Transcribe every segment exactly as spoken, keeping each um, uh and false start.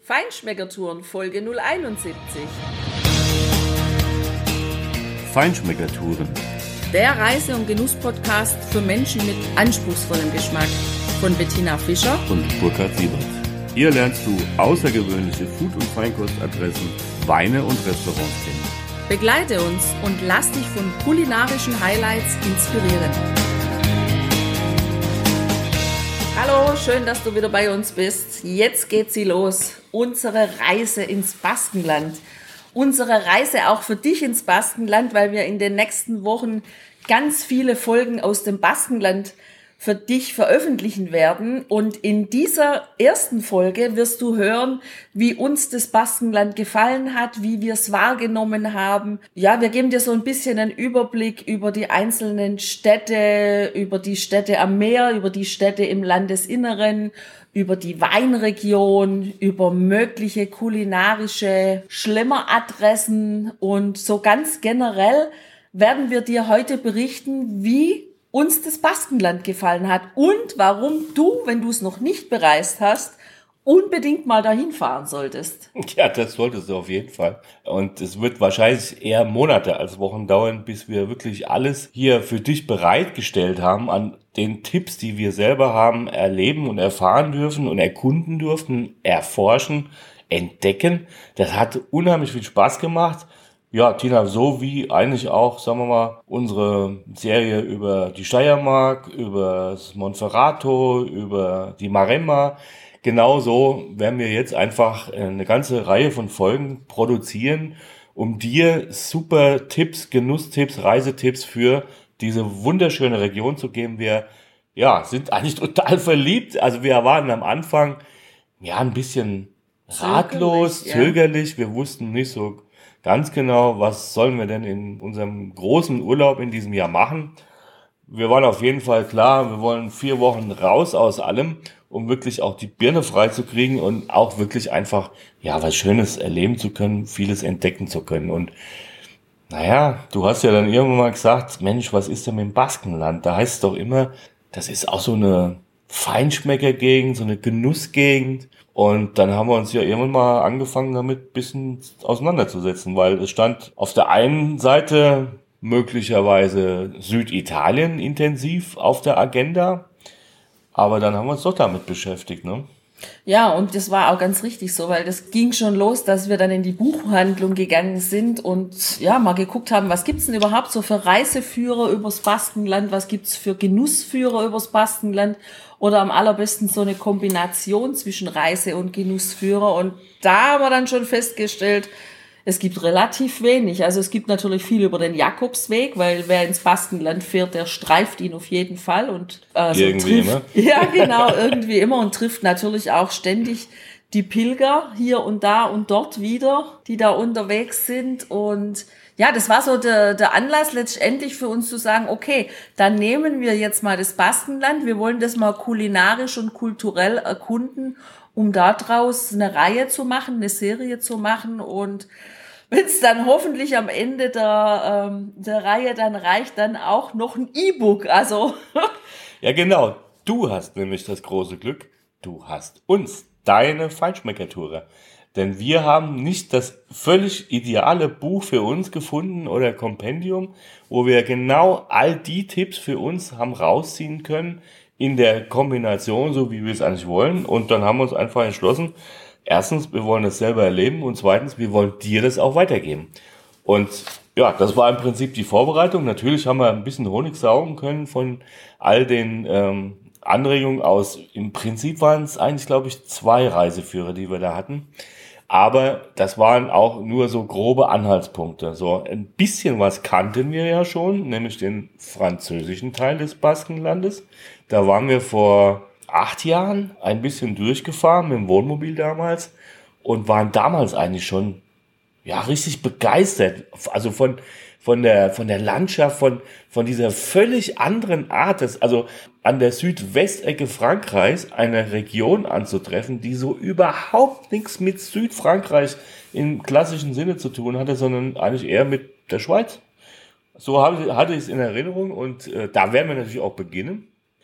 Feinschmeckertouren Folge null einundsiebzig. Feinschmeckertouren. Der Reise- und Genuss-Podcast für Menschen mit anspruchsvollem Geschmack von Bettina Fischer und Burkhard Siebert. Hier lernst du außergewöhnliche Food- und Feinkostadressen, Weine und Restaurants kennen. Begleite uns und lass dich von kulinarischen Highlights inspirieren. Hallo, schön, dass du wieder bei uns bist. Jetzt geht sie los. Unsere Reise ins Baskenland. Unsere Reise auch für dich ins Baskenland, weil wir in den nächsten Wochen ganz viele Folgen aus dem Baskenland für dich veröffentlichen werden. Und in dieser ersten Folge wirst du hören, wie uns das Baskenland gefallen hat, wie wir es wahrgenommen haben. Ja, wir geben dir so ein bisschen einen Überblick über die einzelnen Städte, über die Städte am Meer, über die Städte im Landesinneren, über die Weinregion, über mögliche kulinarische Schlemmeradressen. Und so ganz generell werden wir dir heute berichten, wie uns das Baskenland gefallen hat und warum du, wenn du es noch nicht bereist hast, unbedingt mal dahin fahren solltest. Ja, das solltest du auf jeden Fall. Und es wird wahrscheinlich eher Monate als Wochen dauern, bis wir wirklich alles hier für dich bereitgestellt haben an den Tipps, die wir selber haben, erleben und erfahren dürfen und erkunden durften, erforschen, entdecken. Das hat unheimlich viel Spaß gemacht. Ja, Tina, so wie eigentlich auch, sagen wir mal, unsere Serie über die Steiermark, über das Monferrato, über die Maremma. Genauso werden wir jetzt einfach eine ganze Reihe von Folgen produzieren, um dir super Tipps, Genusstipps, Reisetipps für diese wunderschöne Region zu geben. Wir, ja, sind eigentlich total verliebt. Also wir waren am Anfang, ja, ein bisschen ratlos, zögerlich, ja. zögerlich. Wir wussten nicht so ganz genau, was sollen wir denn in unserem großen Urlaub in diesem Jahr machen. Wir waren auf jeden Fall klar, wir wollen vier Wochen raus aus allem, um wirklich auch die Birne frei zu kriegen und auch wirklich einfach, ja, was Schönes erleben zu können, vieles entdecken zu können. Und naja, du hast ja dann irgendwann mal gesagt, Mensch, was ist denn mit dem Baskenland? Da heißt es doch immer, das ist auch so eine Feinschmeckergegend, so eine Genussgegend. Und dann haben wir uns ja irgendwann mal angefangen, damit ein bisschen auseinanderzusetzen, weil es stand auf der einen Seite möglicherweise Süditalien intensiv auf der Agenda, aber dann haben wir uns doch damit beschäftigt, ne? Ja, und das war auch ganz richtig so, weil das ging schon los, dass wir dann in die Buchhandlung gegangen sind und ja, mal geguckt haben, was gibt's denn überhaupt so für Reiseführer übers Baskenland, was gibt's für Genussführer übers Baskenland oder am allerbesten so eine Kombination zwischen Reise- und Genussführer. Und da haben wir dann schon festgestellt, es gibt relativ wenig. Also es gibt natürlich viel über den Jakobsweg, weil wer ins Baskenland fährt, der streift ihn auf jeden Fall. Und also irgendwie trifft, immer. Ja, genau, irgendwie immer und trifft natürlich auch ständig die Pilger hier und da und dort wieder, die da unterwegs sind. Und ja, das war so der, der Anlass letztendlich für uns zu sagen, okay, dann nehmen wir jetzt mal das Baskenland, wir wollen das mal kulinarisch und kulturell erkunden, um daraus eine Reihe zu machen, eine Serie zu machen. Und wenn es dann hoffentlich am Ende der, ähm, der Reihe dann reicht, dann auch noch ein E-Book. Also ja, genau. Du hast nämlich das große Glück, du hast uns, deine Feinschmeckertour. Denn wir haben nicht das völlig ideale Buch für uns gefunden oder Kompendium, wo wir genau all die Tipps für uns haben rausziehen können, in der Kombination, so wie wir es eigentlich wollen. Und dann haben wir uns einfach entschlossen, erstens, wir wollen das selber erleben und zweitens, wir wollen dir das auch weitergeben. Und ja, das war im Prinzip die Vorbereitung. Natürlich haben wir ein bisschen Honig saugen können von all den ähm, Anregungen aus. Im Prinzip waren es eigentlich, glaube ich, zwei Reiseführer, die wir da hatten. Aber das waren auch nur so grobe Anhaltspunkte. So ein bisschen was kannten wir ja schon, nämlich den französischen Teil des Baskenlandes. Da waren wir vor acht Jahren ein bisschen durchgefahren mit dem Wohnmobil damals und waren damals eigentlich schon ja richtig begeistert. Also von von der von der Landschaft, von von dieser völlig anderen Art, des, also an der Südwestecke Frankreichs eine Region anzutreffen, die so überhaupt nichts mit Südfrankreich im klassischen Sinne zu tun hatte, sondern eigentlich eher mit der Schweiz. So hatte ich es in Erinnerung und äh, da werden wir natürlich auch beginnen.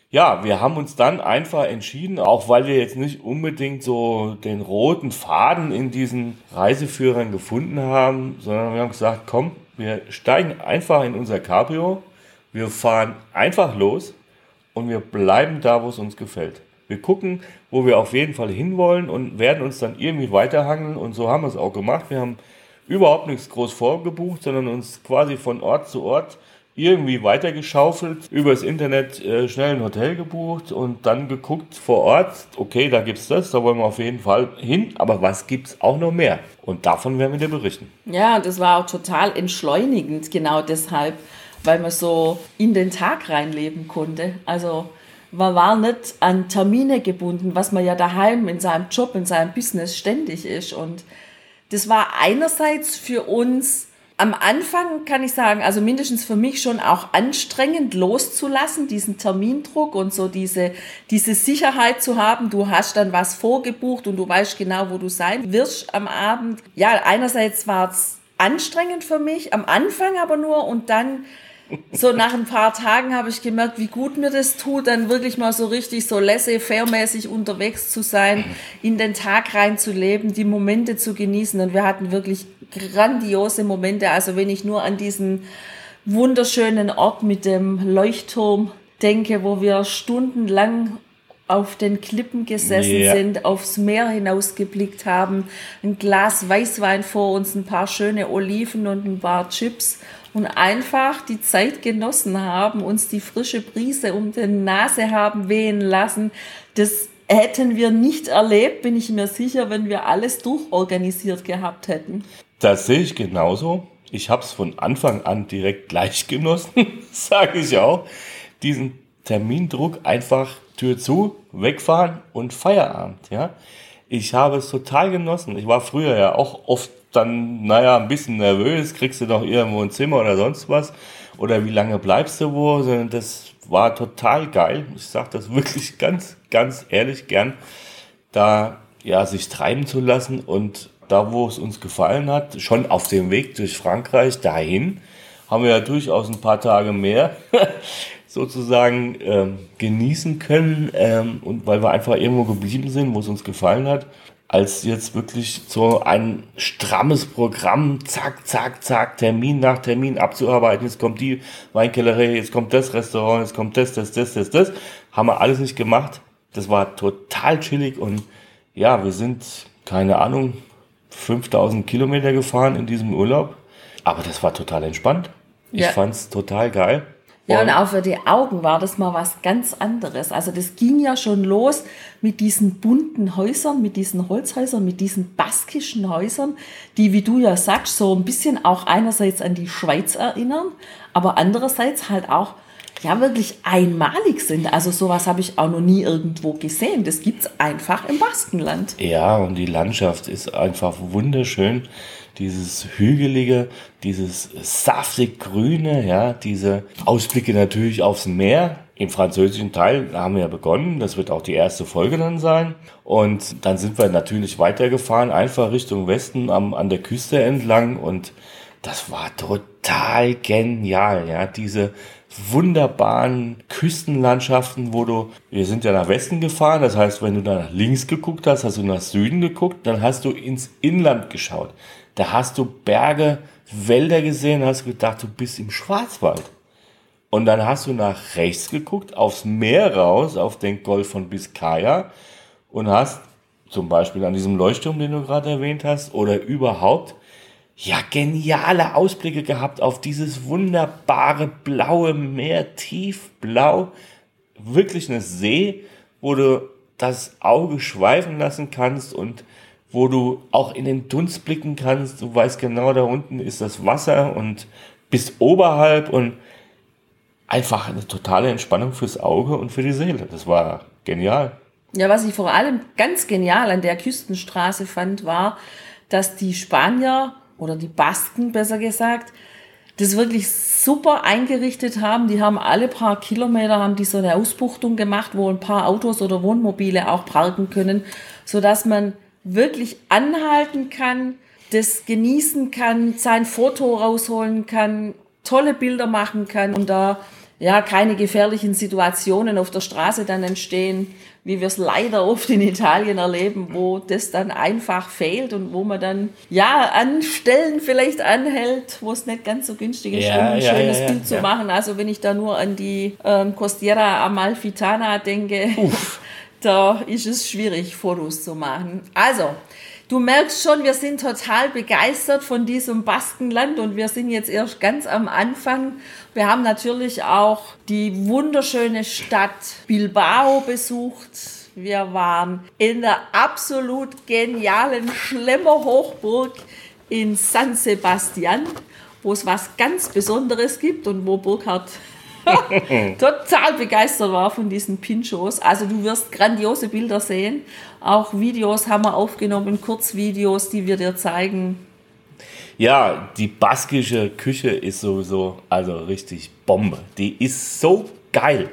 Ja, wir haben uns dann einfach entschieden, auch weil wir jetzt nicht unbedingt so den roten Faden in diesen Reiseführern gefunden haben, sondern wir haben gesagt, komm, wir steigen einfach in unser Cabrio, wir fahren einfach los und wir bleiben da, wo es uns gefällt. Wir gucken, wo wir auf jeden Fall hinwollen und werden uns dann irgendwie weiterhangeln, und so haben wir es auch gemacht. Wir haben überhaupt nichts groß vorgebucht, sondern uns quasi von Ort zu Ort irgendwie weitergeschaufelt, übers Internet äh, schnell ein Hotel gebucht und dann geguckt vor Ort, okay, da gibt's das, da wollen wir auf jeden Fall hin, aber was gibt's auch noch mehr? Und davon werden wir dir berichten. Ja, das war auch total entschleunigend, genau deshalb, weil man so in den Tag reinleben konnte. Also man war nicht an Termine gebunden, was man ja daheim in seinem Job, in seinem Business ständig ist. Und das war einerseits für uns am Anfang, kann ich sagen, also mindestens für mich schon auch anstrengend loszulassen, diesen Termindruck und so diese, diese Sicherheit zu haben. Du hast dann was vorgebucht und du weißt genau, wo du sein wirst am Abend. Ja, einerseits war es anstrengend für mich, am Anfang aber nur, und dann so nach ein paar Tagen habe ich gemerkt, wie gut mir das tut, dann wirklich mal so richtig so laissez-faire-mäßig unterwegs zu sein, in den Tag reinzuleben, die Momente zu genießen. Und wir hatten wirklich grandiose Momente. Also wenn ich nur an diesen wunderschönen Ort mit dem Leuchtturm denke, wo wir stundenlang auf den Klippen gesessen yeah. sind, aufs Meer hinausgeblickt haben, ein Glas Weißwein vor uns, ein paar schöne Oliven und ein paar Chips und einfach die Zeit genossen haben, uns die frische Brise um die Nase haben wehen lassen. Das hätten wir nicht erlebt, bin ich mir sicher, wenn wir alles durchorganisiert gehabt hätten. Das sehe ich genauso. Ich habe es von Anfang an direkt gleich genossen, sage ich auch. Diesen Termindruck, einfach Tür zu, wegfahren und Feierabend. Ja, ich habe es total genossen. Ich war früher ja auch oft dann, naja, ein bisschen nervös, kriegst du noch irgendwo ein Zimmer oder sonst was, oder wie lange bleibst du wo, das war total geil. Ich sage das wirklich ganz, ganz ehrlich gern, da ja sich treiben zu lassen, und da, wo es uns gefallen hat, schon auf dem Weg durch Frankreich dahin, haben wir ja durchaus ein paar Tage mehr sozusagen ähm, genießen können, ähm, und weil wir einfach irgendwo geblieben sind, wo es uns gefallen hat, als jetzt wirklich so ein strammes Programm, zack, zack, zack, Termin nach Termin abzuarbeiten. Jetzt kommt die Weinkellerei, jetzt kommt das Restaurant, jetzt kommt das, das, das, das, das. Haben wir alles nicht gemacht. Das war total chillig, und ja, wir sind, keine Ahnung, fünftausend Kilometer gefahren in diesem Urlaub. Aber das war total entspannt. Ich ja. fand's total geil. Ja, und auch für die Augen war das mal was ganz anderes. Also das ging ja schon los mit diesen bunten Häusern, mit diesen Holzhäusern, mit diesen baskischen Häusern, die, wie du ja sagst, so ein bisschen auch einerseits an die Schweiz erinnern, aber andererseits halt auch ja wirklich einmalig sind. Also sowas habe ich auch noch nie irgendwo gesehen. Das gibt's einfach im Baskenland. Ja, und die Landschaft ist einfach wunderschön. Dieses Hügelige, dieses saftig Grüne, ja, diese Ausblicke natürlich aufs Meer. Im französischen Teil haben wir ja begonnen, das wird auch die erste Folge dann sein. Und dann sind wir natürlich weitergefahren, einfach Richtung Westen am, an der Küste entlang, und das war total genial, ja, diese wunderbaren Küstenlandschaften, wo du, wir sind ja nach Westen gefahren, das heißt, wenn du nach links geguckt hast, hast du nach Süden geguckt, dann hast du ins Inland geschaut. Da hast du Berge, Wälder gesehen, hast gedacht, du bist im Schwarzwald. Und dann hast du nach rechts geguckt, aufs Meer raus, auf den Golf von Biscaya, und hast zum Beispiel an diesem Leuchtturm, den du gerade erwähnt hast, oder überhaupt, ja, geniale Ausblicke gehabt auf dieses wunderbare blaue Meer, tiefblau, wirklich eine See, wo du das Auge schweifen lassen kannst und wo du auch in den Dunst blicken kannst. Du weißt genau, da unten ist das Wasser und bist oberhalb, und einfach eine totale Entspannung fürs Auge und für die Seele. Das war genial. Ja, was ich vor allem ganz genial an der Küstenstraße fand, war, dass die Spanier oder die Basken, besser gesagt, das wirklich super eingerichtet haben. Die haben alle paar Kilometer haben die so eine Ausbuchtung gemacht, wo ein paar Autos oder Wohnmobile auch parken können, sodass man wirklich anhalten kann, das genießen kann, sein Foto rausholen kann, tolle Bilder machen kann. Und da ja, keine gefährlichen Situationen auf der Straße dann entstehen, wie wir es leider oft in Italien erleben, wo das dann einfach fehlt und wo man dann, ja, an Stellen vielleicht anhält, wo es nicht ganz so günstig ist, Ja, um ein ja, schönes ja, ja, Bild zu ja. machen. Also wenn ich da nur an die ähm, Costiera Amalfitana denke, da ist es schwierig, Fotos zu machen. Also, du merkst schon, wir sind total begeistert von diesem Baskenland und wir sind jetzt erst ganz am Anfang. Wir haben natürlich auch die wunderschöne Stadt Bilbao besucht. Wir waren in der absolut genialen Schlemmerhochburg in San Sebastian, wo es was ganz Besonderes gibt und wo Burkhard total begeistert war von diesen Pinchos. Also du wirst grandiose Bilder sehen. Auch Videos haben wir aufgenommen, Kurzvideos, die wir dir zeigen. Ja, die baskische Küche ist sowieso also richtig Bombe. Die ist so geil.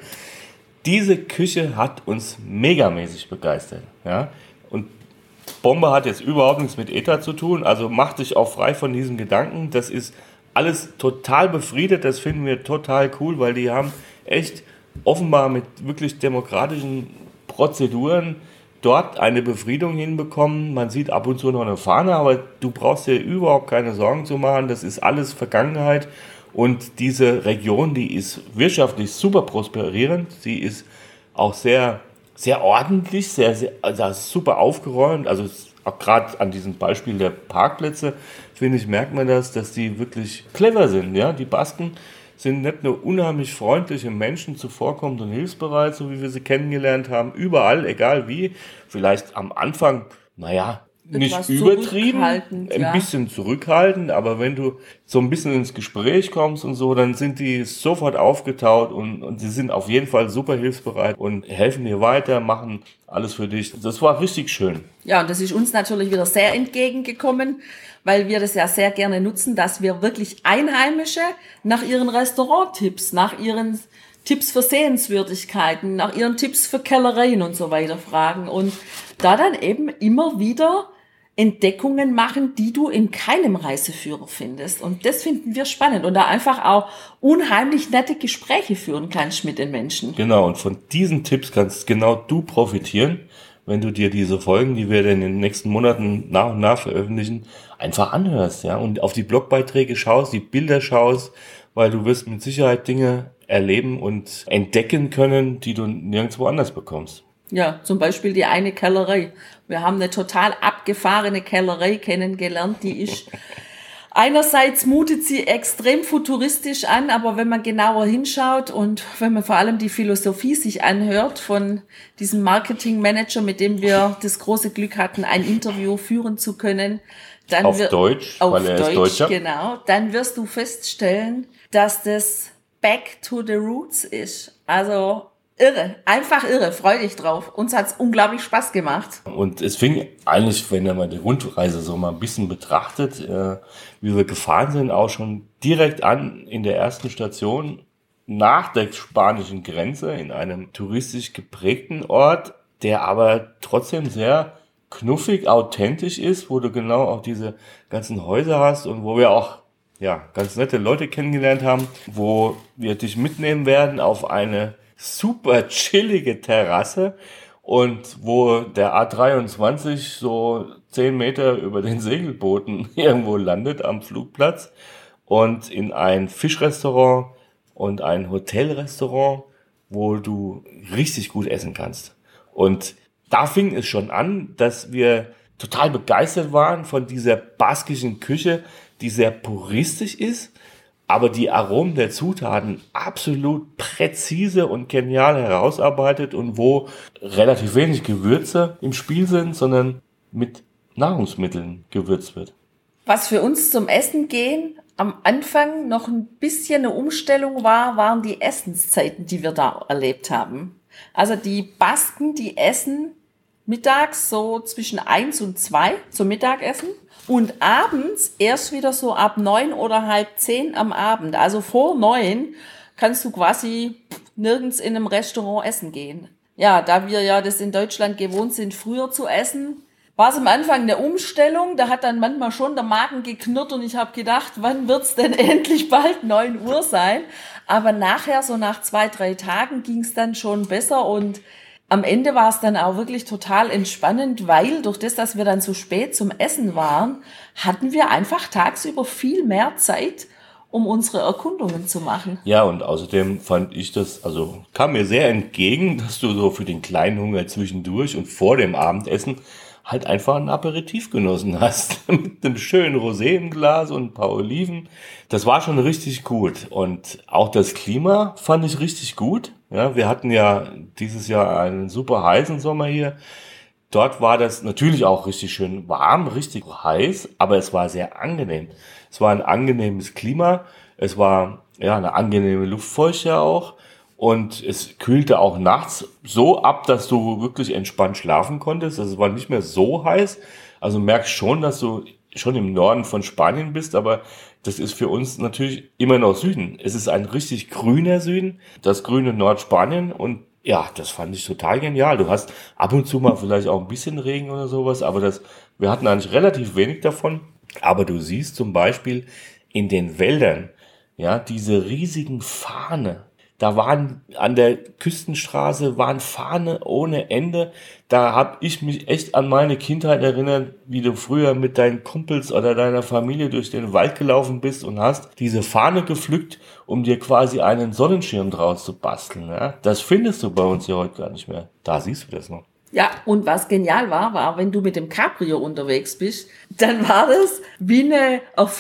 Diese Küche hat uns megamäßig begeistert. Ja? Und Bombe hat jetzt überhaupt nichts mit ETA zu tun. Also mach dich auch frei von diesem Gedanken. Das ist alles total befriedet. Das finden wir total cool, weil die haben echt offenbar mit wirklich demokratischen Prozeduren dort eine Befriedung hinbekommen. Man sieht ab und zu noch eine Fahne, aber du brauchst dir überhaupt keine Sorgen zu machen. Das ist alles Vergangenheit. Und diese Region, die ist wirtschaftlich super prosperierend. Sie ist auch sehr, sehr ordentlich, sehr, sehr also super aufgeräumt. Also auch gerade an diesem Beispiel der Parkplätze, finde ich, merkt man das, dass die wirklich clever sind. Ja? Die Basken sind nicht nur unheimlich freundliche Menschen, zuvorkommend und hilfsbereit, so wie wir sie kennengelernt haben, überall, egal wie. Vielleicht am Anfang, naja, nicht Etwas übertrieben, zurückhaltend, ein ja. bisschen zurückhaltend, aber wenn du so ein bisschen ins Gespräch kommst und so, dann sind die sofort aufgetaut und, und sie sind auf jeden Fall super hilfsbereit und helfen dir weiter, machen alles für dich. Das war richtig schön. Ja, und das ist uns natürlich wieder sehr entgegengekommen, weil wir das ja sehr gerne nutzen, dass wir wirklich Einheimische nach ihren Restauranttipps, nach ihren Tipps für Sehenswürdigkeiten, nach ihren Tipps für Kellereien und so weiter fragen und da dann eben immer wieder Entdeckungen machen, die du in keinem Reiseführer findest. Und das finden wir spannend und da einfach auch unheimlich nette Gespräche führen kannst mit den Menschen. Genau, und von diesen Tipps kannst genau du profitieren, wenn du dir diese Folgen, die wir in den nächsten Monaten nach und nach veröffentlichen, einfach anhörst, ja, und auf die Blogbeiträge schaust, die Bilder schaust, weil du wirst mit Sicherheit Dinge erleben und entdecken können, die du nirgendwo anders bekommst. Ja, zum Beispiel die eine Kellerei. Wir haben eine total abgefahrene Kellerei kennengelernt, die ist einerseits mutet sie extrem futuristisch an, aber wenn man genauer hinschaut und wenn man vor allem die Philosophie sich anhört von diesem Marketingmanager, mit dem wir das große Glück hatten, ein Interview führen zu können, dann auf wir, Deutsch, auf weil er Deutsch, ist Deutscher. Genau, dann wirst du feststellen, dass das Back to the Roots ist. Also irre, einfach irre, freu dich drauf. Uns hat's unglaublich Spaß gemacht. Und es fing eigentlich, wenn man die Rundreise so mal ein bisschen betrachtet, äh, wie wir gefahren sind, auch schon direkt an in der ersten Station nach der spanischen Grenze in einem touristisch geprägten Ort, der aber trotzdem sehr knuffig, authentisch ist, wo du genau auch diese ganzen Häuser hast und wo wir auch ja ganz nette Leute kennengelernt haben, wo wir dich mitnehmen werden auf eine super chillige Terrasse und wo der A dreiundzwanzig so zehn Meter über den Segelbooten irgendwo landet am Flugplatz und in ein Fischrestaurant und ein Hotelrestaurant, wo du richtig gut essen kannst. Und da fing es schon an, dass wir total begeistert waren von dieser baskischen Küche, die sehr puristisch ist, aber die Aromen der Zutaten absolut präzise und genial herausarbeitet und wo relativ wenig Gewürze im Spiel sind, sondern mit Nahrungsmitteln gewürzt wird. Was für uns zum Essen gehen am Anfang noch ein bisschen eine Umstellung war, waren die Essenszeiten, die wir da erlebt haben. Also die Basken, die essen mittags so zwischen eins und zwei zum Mittagessen und abends erst wieder so ab neun oder halb zehn am Abend. Also vor neun kannst du quasi nirgends in einem Restaurant essen gehen. Ja, da wir ja das in Deutschland gewohnt sind, früher zu essen, war es am Anfang eine Umstellung, da hat dann manchmal schon der Magen geknurrt und ich habe gedacht, wann wird's denn endlich bald neun Uhr sein? Aber nachher, so nach zwei, drei Tagen, ging es dann schon besser und am Ende war es dann auch wirklich total entspannend, weil durch das, dass wir dann so spät zum Essen waren, hatten wir einfach tagsüber viel mehr Zeit, um unsere Erkundungen zu machen. Ja, und außerdem fand ich das, also kam mir sehr entgegen, dass du so für den kleinen Hunger zwischendurch und vor dem Abendessen halt einfach ein Aperitif genossen hast. Mit einem schönen Rosé im Glas und ein paar Oliven. Das war schon richtig gut. Und auch das Klima fand ich richtig gut. Ja, wir hatten ja dieses Jahr einen super heißen Sommer hier. Dort war das natürlich auch richtig schön warm, richtig heiß, aber es war sehr angenehm. Es war ein angenehmes Klima. Es war ja eine angenehme Luftfeuchte auch. Und es kühlte auch nachts so ab, dass du wirklich entspannt schlafen konntest. Also es war nicht mehr so heiß. Also merkst schon, dass du schon im Norden von Spanien bist, aber das ist für uns natürlich immer noch Süden. Es ist ein richtig grüner Süden, das grüne Nordspanien und ja, das fand ich total genial. Du hast ab und zu mal vielleicht auch ein bisschen Regen oder sowas, aber das, wir hatten eigentlich relativ wenig davon. Aber du siehst zum Beispiel in den Wäldern, ja, diese riesigen Farne. Da waren an der Küstenstraße waren Fahne ohne Ende. Da habe ich mich echt an meine Kindheit erinnert, wie du früher mit deinen Kumpels oder deiner Familie durch den Wald gelaufen bist und hast diese Fahne gepflückt, um dir quasi einen Sonnenschirm draus zu basteln. Ja? Das findest du bei uns hier heute gar nicht mehr. Da siehst du das noch. Ja, und was genial war, war, wenn du mit dem Cabrio unterwegs bist, dann war das wie eine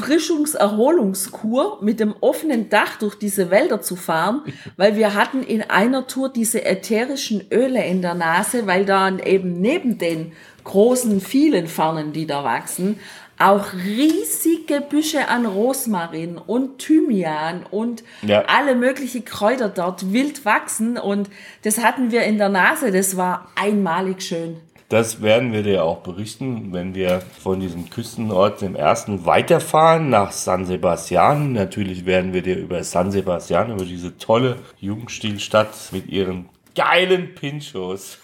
Erfrischungs-Erholungskur mit dem offenen Dach durch diese Wälder zu fahren, weil wir hatten in einer Tour diese ätherischen Öle in der Nase, weil dann eben neben den großen, vielen Farnen, die da wachsen, auch riesige Büsche an Rosmarin und Thymian und ja. alle möglichen Kräuter dort wild wachsen und das hatten wir in der Nase, das war einmalig schön. Das werden wir dir auch berichten, wenn wir von diesem Küstenort dem ersten weiterfahren nach San Sebastian. Natürlich werden wir dir über San Sebastian, über diese tolle Jugendstilstadt mit ihren geilen Pinchos,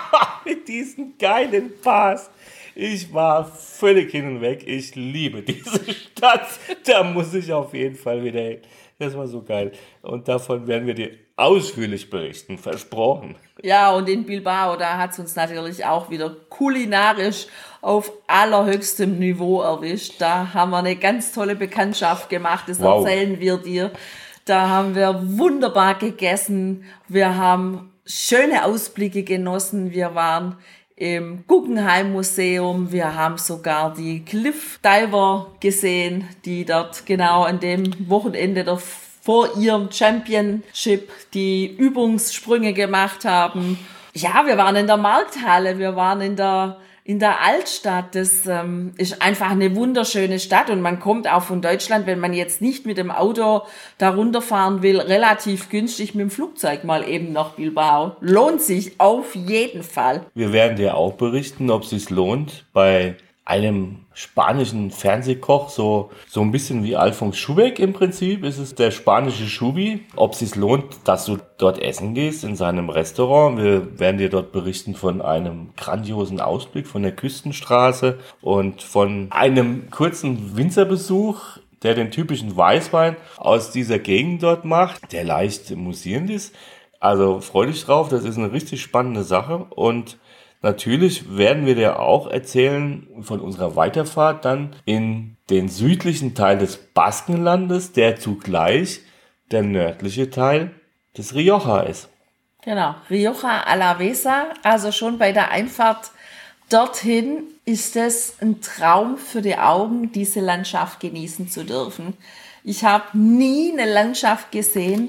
mit diesen geilen Bars. Ich war völlig hin und weg. Ich liebe diese Stadt. Da muss ich auf jeden Fall wieder hin. Das war so geil. Und davon werden wir dir ausführlich berichten. Versprochen. Ja, und in Bilbao, da hat es uns natürlich auch wieder kulinarisch auf allerhöchstem Niveau erwischt. Da haben wir eine ganz tolle Bekanntschaft gemacht. Das wow. erzählen wir dir. Da haben wir wunderbar gegessen. Wir haben schöne Ausblicke genossen. Wir waren im Guggenheim Museum. Wir haben sogar die Cliff Diver gesehen, die dort genau an dem Wochenende der, vor ihrem Championship die Übungssprünge gemacht haben. Ja, wir waren in der Markthalle, wir waren in der in der Altstadt. Das ähm, ist einfach eine wunderschöne Stadt und man kommt auch von Deutschland, wenn man jetzt nicht mit dem Auto da runterfahren will, relativ günstig mit dem Flugzeug mal eben nach Bilbao. Lohnt sich auf jeden Fall. Wir werden dir auch berichten, ob es sich lohnt, bei einem spanischen Fernsehkoch, so, so ein bisschen wie Alfons Schubeck im Prinzip, ist es der spanische Schubi, ob es sich lohnt, dass du dort essen gehst in seinem Restaurant. Wir werden dir dort berichten von einem grandiosen Ausblick von der Küstenstraße und von einem kurzen Winzerbesuch, der den typischen Weißwein aus dieser Gegend dort macht, der leicht musierend ist. Also freu dich drauf, das ist eine richtig spannende Sache und natürlich werden wir dir auch erzählen von unserer Weiterfahrt dann in den südlichen Teil des Baskenlandes, der zugleich der nördliche Teil des Rioja ist. Genau, Rioja Alavesa, also schon bei der Einfahrt dorthin ist es ein Traum für die Augen, diese Landschaft genießen zu dürfen. Ich habe nie eine Landschaft gesehen,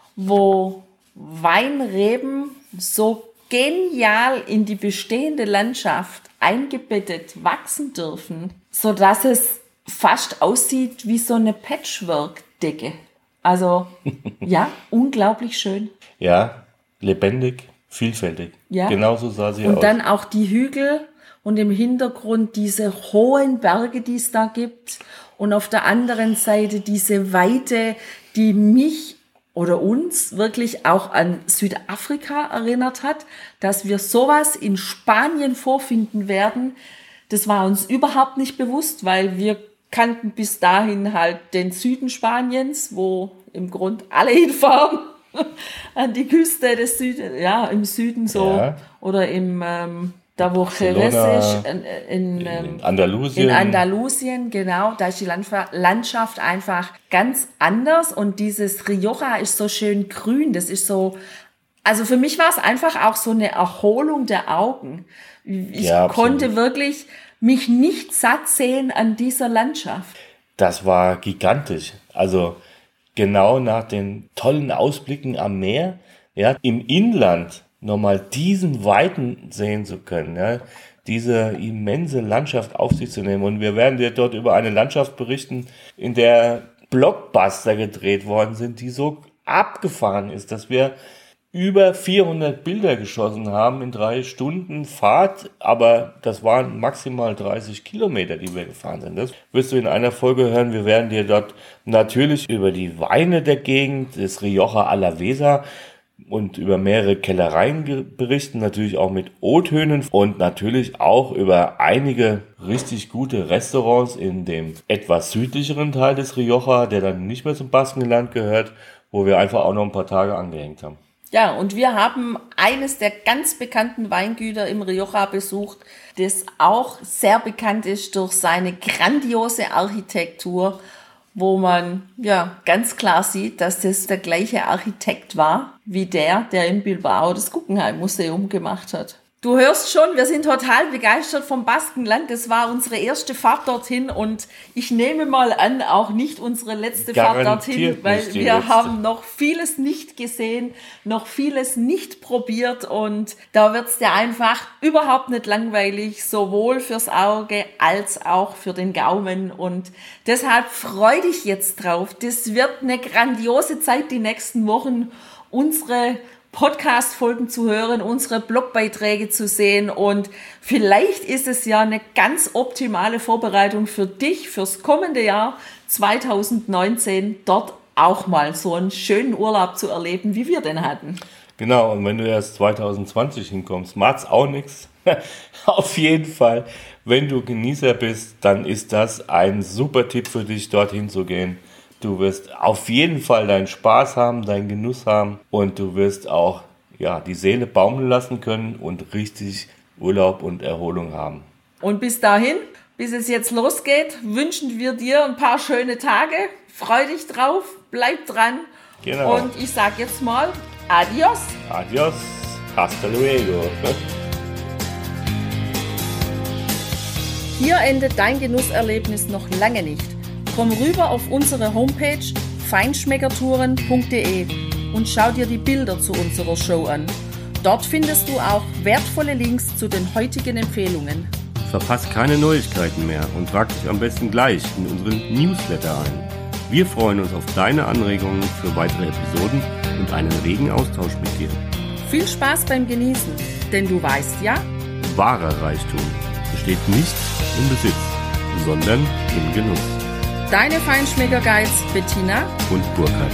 wo Weinreben so genial in die bestehende Landschaft eingebettet wachsen dürfen, sodass es fast aussieht wie so eine Patchwork-Decke. Also, ja, unglaublich schön. Ja, lebendig, vielfältig. Ja. Genauso sah sie aus. Und dann auch die Hügel und im Hintergrund diese hohen Berge, die es da gibt. Und auf der anderen Seite diese Weite, die mich oder uns wirklich auch an Südafrika erinnert hat, dass wir sowas in Spanien vorfinden werden. Das war uns überhaupt nicht bewusst, weil wir kannten bis dahin halt den Süden Spaniens, wo im Grunde alle hinfahren, an die Küste des Süden, ja, im Süden so, ja. Oder im, ähm, da wo Jerez ist, in, in, in, in Andalusien. In Andalusien, genau, da ist die Landschaft einfach ganz anders und dieses Rioja ist so schön grün, das ist so, also für mich war es einfach auch so eine Erholung der Augen. Ich ja, konnte wirklich mich nicht satt sehen an dieser Landschaft. Das war gigantisch. Also genau nach den tollen Ausblicken am Meer, ja, im Inland nochmal diesen Weiten sehen zu können, ja, diese immense Landschaft auf sich zu nehmen. Und wir werden dir dort über eine Landschaft berichten, in der Blockbuster gedreht worden sind, die so abgefahren ist, dass wir über vierhundert Bilder geschossen haben in drei Stunden Fahrt, aber das waren maximal dreißig Kilometer, die wir gefahren sind. Das wirst du in einer Folge hören. Wir werden dir dort natürlich über die Weine der Gegend, des Rioja Alavesa und über mehrere Kellereien berichten, natürlich auch mit O-Tönen und natürlich auch über einige richtig gute Restaurants in dem etwas südlicheren Teil des Rioja, der dann nicht mehr zum Baskenland gehört, wo wir einfach auch noch ein paar Tage angehängt haben. Ja, und wir haben eines der ganz bekannten Weingüter im Rioja besucht, das auch sehr bekannt ist durch seine grandiose Architektur, wo man ja ganz klar sieht, dass das der gleiche Architekt war, wie der, der in Bilbao das Guggenheim-Museum gemacht hat. Du hörst schon, wir sind total begeistert vom Baskenland. Das war unsere erste Fahrt dorthin und ich nehme mal an, auch nicht unsere letzte Garantiert Fahrt dorthin, weil wir letzte. haben noch vieles nicht gesehen, noch vieles nicht probiert und da wird's dir einfach überhaupt nicht langweilig, sowohl fürs Auge als auch für den Gaumen und deshalb freu dich jetzt drauf. Das wird eine grandiose Zeit, die nächsten Wochen unsere Podcast-Folgen zu hören, unsere Blogbeiträge zu sehen und vielleicht ist es ja eine ganz optimale Vorbereitung für dich fürs kommende Jahr zwanzig neunzehn, dort auch mal so einen schönen Urlaub zu erleben, wie wir den hatten. Genau, und wenn du erst zwanzig zwanzig hinkommst, macht's auch nichts. Auf jeden Fall, wenn du Genießer bist, dann ist das ein super Tipp für dich, dorthin zu gehen. Du wirst auf jeden Fall deinen Spaß haben, deinen Genuss haben und du wirst auch ja, die Seele baumeln lassen können und richtig Urlaub und Erholung haben. Und bis dahin, bis es jetzt losgeht, wünschen wir dir ein paar schöne Tage. Freu dich drauf, bleib dran. Genau. Und ich sage jetzt mal Adios. Adios. Hasta luego. Hier endet dein Genusserlebnis noch lange nicht. Komm rüber auf unsere Homepage feinschmeckertouren punkt de und schau dir die Bilder zu unserer Show an. Dort findest du auch wertvolle Links zu den heutigen Empfehlungen. Verpass keine Neuigkeiten mehr und trag dich am besten gleich in unseren Newsletter ein. Wir freuen uns auf deine Anregungen für weitere Episoden und einen regen Austausch mit dir. Viel Spaß beim Genießen, denn du weißt ja, wahrer Reichtum besteht nicht im Besitz, sondern im Genuss. Deine Feinschmecker-Guides Bettina und Burkhard.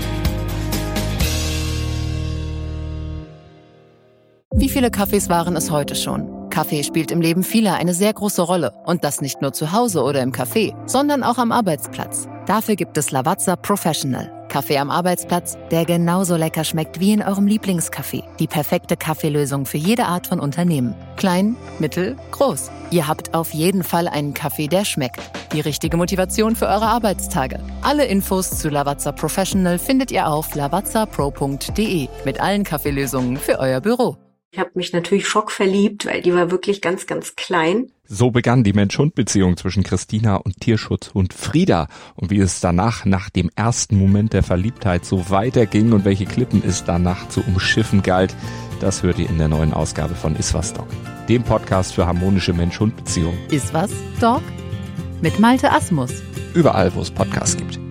Wie viele Kaffees waren es heute schon? Kaffee spielt im Leben vieler eine sehr große Rolle. Und das nicht nur zu Hause oder im Café, sondern auch am Arbeitsplatz. Dafür gibt es Lavazza Professional. Kaffee am Arbeitsplatz, der genauso lecker schmeckt wie in eurem Lieblingscafé. Die perfekte Kaffeelösung für jede Art von Unternehmen. Klein, mittel, groß. Ihr habt auf jeden Fall einen Kaffee, der schmeckt. Die richtige Motivation für eure Arbeitstage. Alle Infos zu Lavazza Professional findet ihr auf lavazza pro punkt de mit allen Kaffeelösungen für euer Büro. Ich habe mich natürlich schockverliebt, weil die war wirklich ganz, ganz klein. So begann die Mensch-Hund-Beziehung zwischen Christina und Tierschutzhund Frieda. Und wie es danach, nach dem ersten Moment der Verliebtheit, so weiterging und welche Klippen es danach zu umschiffen galt, das hört ihr in der neuen Ausgabe von Iswas Dog, dem Podcast für harmonische Mensch-Hund-Beziehungen. Iswas Dog? Mit Malte Asmus. Überall, wo es Podcasts gibt.